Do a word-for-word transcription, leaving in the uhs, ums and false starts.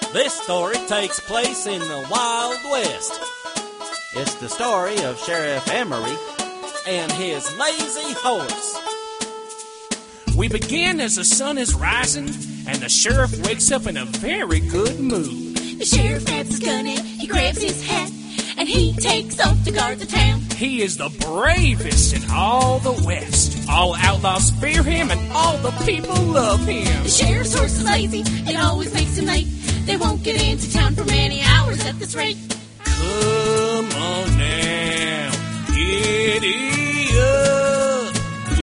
This story takes place in the Wild West. It's the story of Sheriff Emery and his lazy horse. We begin as the sun is rising, and the sheriff wakes up in a very good mood. The sheriff grabs his gun and he grabs his hat, and he takes off to guard the town. He is the bravest in all the West. All outlaws fear him, and all the people love him. The sheriff's horse is lazy, it always makes him late. They won't get into town for many hours at this rate. Come on now, giddy up.